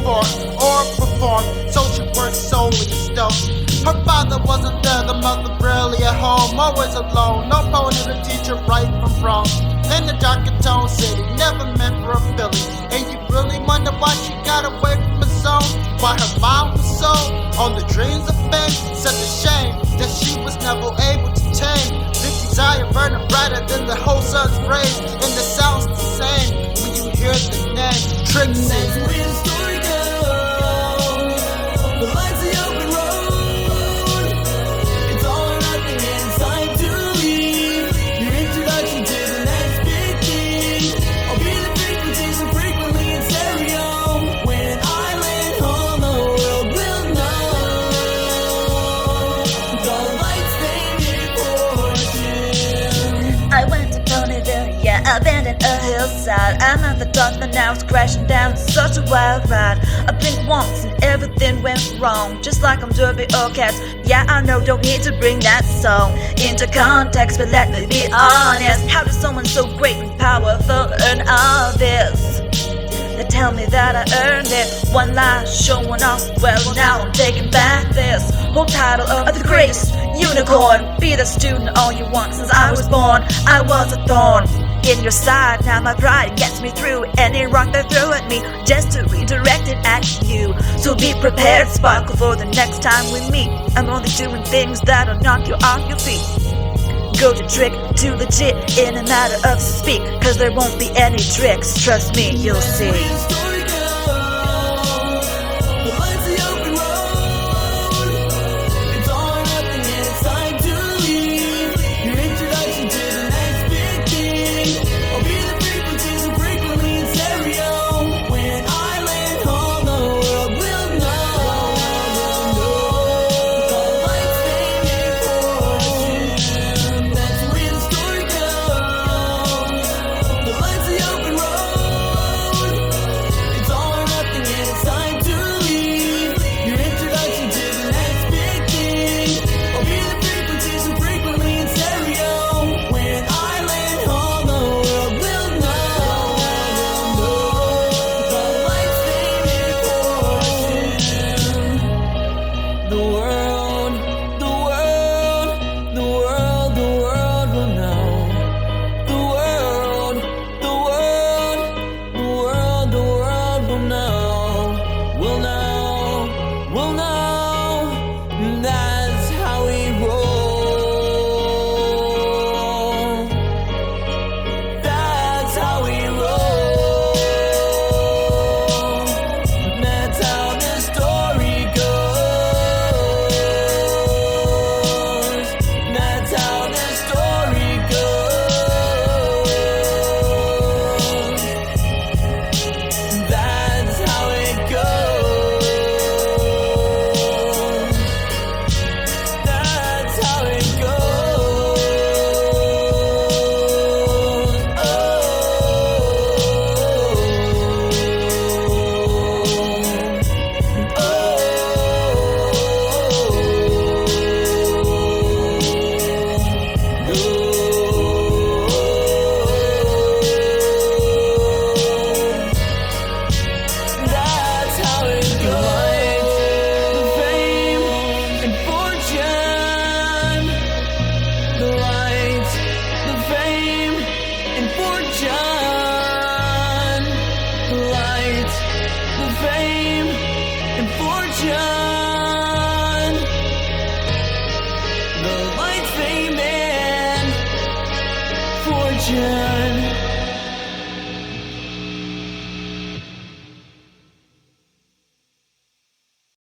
sport or perform social work solely in Stoke. Her father wasn't there, the mother rarely at home, always alone. No pony to teach her right from wrong. In the dark and tone city, never meant for a Philly. And you really wonder why she got away from the zone? Why her mind was so on the dreams of fame? Such a shame that she was never able to tame the desire burning brighter than the whole sun's rays. And the sound's the same when you hear the name Trixie. Abandoned a hillside, I'm at the top and now it's crashing down. Such a wild ride. I've been once and everything went wrong, just like I'm Derby or Cats. Yeah, I know, don't need to bring that song into context, but let me be honest. How does someone so great and powerful earn all this? They tell me that I earned it. One lie showing off. Well, now I'm taking back this whole title of the greatest unicorn. Be the student all you want. Since I was born, I was a thorn in your side. Now my pride gets me through any rock they throw at me, just to redirect it at you. So be prepared, sparkle, for the next time we meet. I'm only doing things that'll knock you off your feet. Go to trick to legit in a matter of speak, cause there won't be any tricks, trust me, you'll see. fame and fortune.